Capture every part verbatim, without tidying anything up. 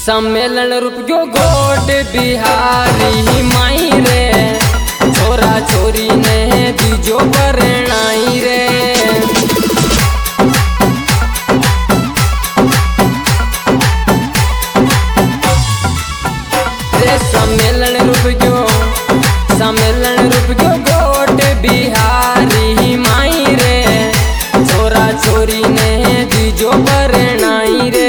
सम्मेलन रूप गयो गोट बिहारी माई रे, छोरा छोरी ने दीजो परणाई रे। रे सम्मेलन रूप गयो सम्मेलन रूप गयो गोट बिहारी माई रे, छोरा छोरी ने दीजो परणाई रे।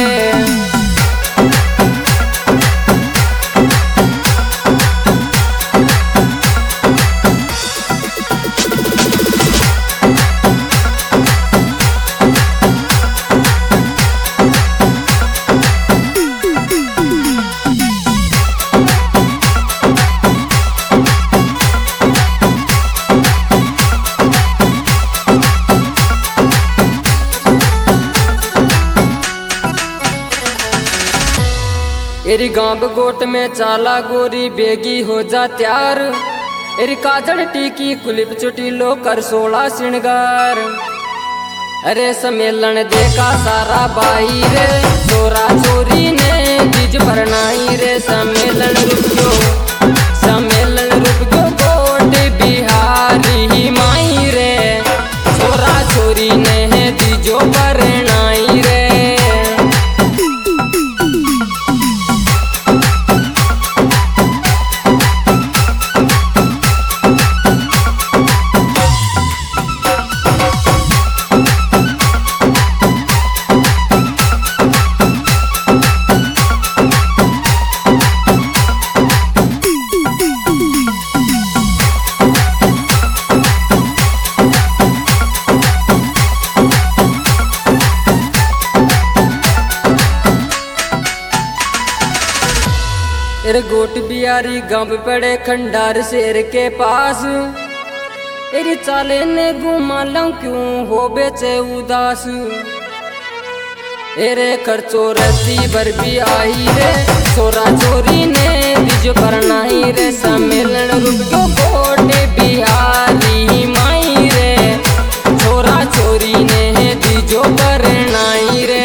एरी गांव गोट में चाला गोरी बेगी हो जा त्यार, एरी काजल टीकी कुलिप चुटीलो कर सोला श्रृंगार। अरे सम्मेलन देखा सारा बाई रे, छोरा छोरी ने दीज परनाई रे। सम्मेलन रुक गयो सम्मेलन रुक गयो गोट बिहारी माई रे, छोरा छोरी ने दीजो परनाई रे। अरे गोट बिहारी गांव पड़े खंडार शेर के पास, एरी चाले ने घुमा लूं क्यों हो बेचे उदास। एरे खर्चो रती भर भी आई रे, छोरा छोरी ने दीज परनाई रे। सम्मेलन रूप गयो गोट बिहारी माई रे, छोरा छोरी ने दीजो परनाई रे।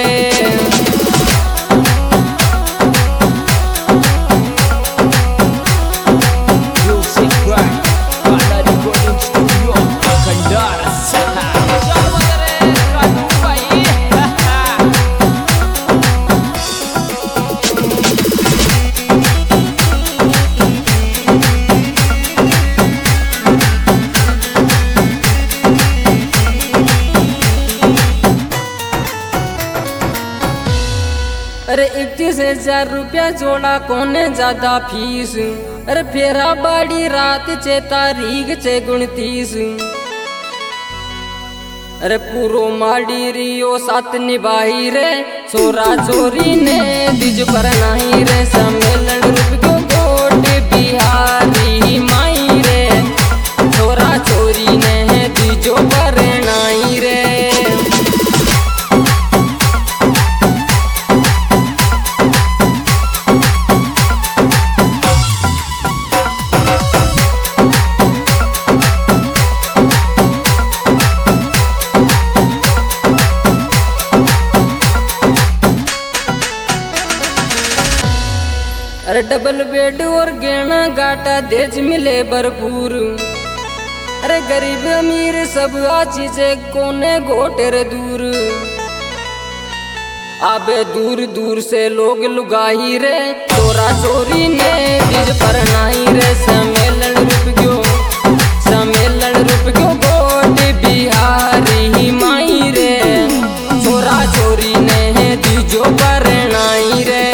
अरे इक्कीस हजार रुपया जोड़ा कोने ज्यादा फीस। अरे फेरा बाड़ी रात चे तारीख चे उनतीस। अरे पूरो माड़ी रियो साथ निभाई रे, छोरा छोरी ने दीज परनाई रे। सम्मेलन रूप गयो गोट बिहारी माई रे, छोरा छोरी ने दीजो परनाई रे। अरे डबल बेड और गहना गाटा देज मिले भरपूर। अरे गरीब अमीर सब आ चीजें कोने गोटेर दूर। आबे दूर दूर से लोग लुगाई रे, छोरा छोरी ने दीज परनाई रे। सम्मेलन रूप गयो सम्मेलन रूप गयो गोट बिहारी माई रे, छोरा छोरी ने दीजो परनाई रे।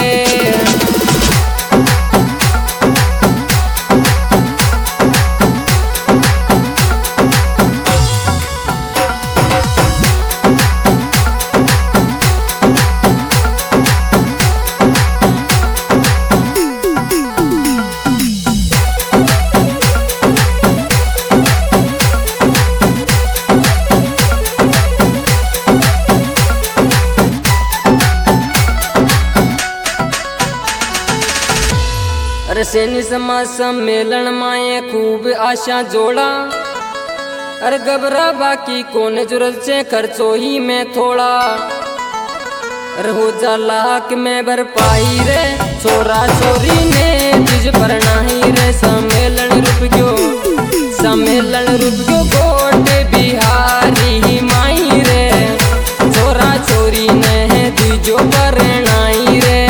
अरे सैनी समाज सम्मेलन माए खूब आशा जोड़ा। अरे घबरा बाकी कोने जरूरत से खर्चो ही में थोड़ा। रहो जलाक में भरपाई रे छोरा छोरी ने तुझ पर नहीं रे सम्मेलन रूप क्यों सम्मेलन रूप क्यों गोट बिहारी माई रे छोरा छोरी ने तुझो पर नहीं रे।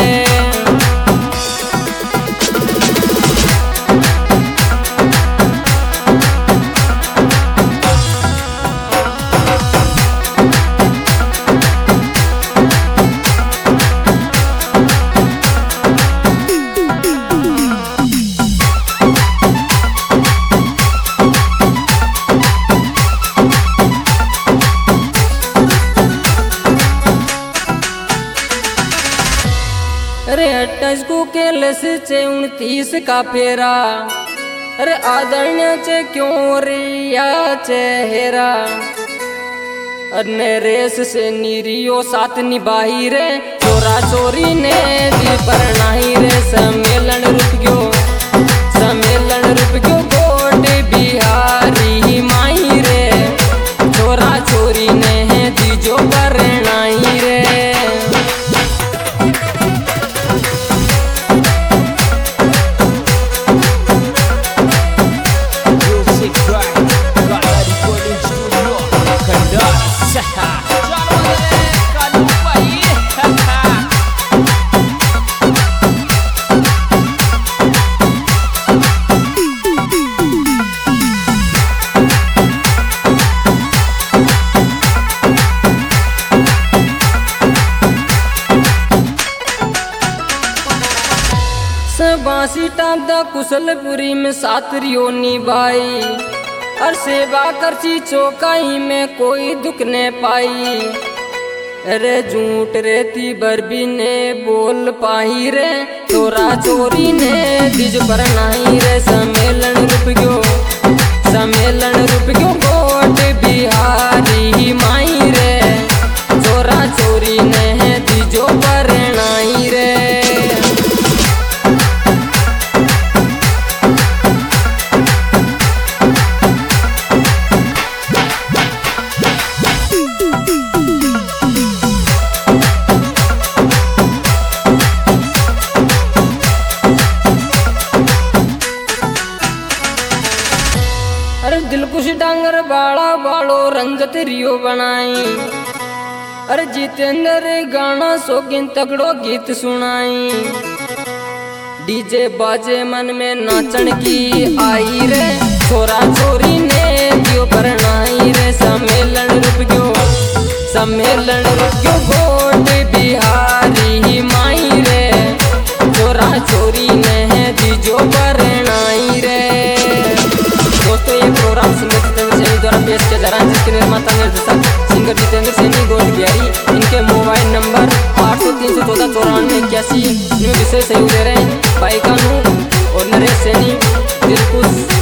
अरे अट्ठाईस को केलस चे उनतीस का फेरा अरे आदरणीय चे क्यों रिया चेहरा अरे रेस से नीरियो साथ निभाई रे छोरा छोरी ने दी पर नहीं रे सम्मेलन रूप क्यों सम्मेलन रूप क्यों गोट बिहारी माई रे छोरा छोरी ने दी जो पर नहीं रे। बासी टाप दा कुशलपुरी में सातरियो निभाई और सेवा करची चौकाई में कोई दुख ने पाई अरे झूठ रेती बरबी ने बोल पाई रे छोरा छोरी ने दिज पर नहीं रे सम्मेलन रूप क्यों सम्मेलन रूप क्यों गोट बिहारी माई रे छोरा छोरी ने दिजो पर नहीं रे। अरे दिलकुश डांगर बाड़ा बाड़ो रंगत रियो बनाई अरे जितेंद्र गाना शौकीन तगड़ो गीत सुनाई डीजे बाजे मन में नाचन की आई रे छोरा छोरी ने दियो पर नहीं रे सम्मेलन रूप क्यों सम्मेलन रूप क्यों गोट बिहारी माई रे छोरा छोरी ने दीजो पर नहीं रे। दोस्तों ये प्रोग्राम सिंगर जितेंद्र सैनी द्वारा पेश किया जा रहा है जिसके निर्माता निर्देशक सिंगर जितेंद्र सैनी गोल्ड बिहारी इनके मोबाइल नंबर आठ सौ तीन सौ चौदह चौरानवे इक्यासी इनमें विशेष सहयोग दे रहे हैं भाई कानू और नरेश सैनी दिलकुश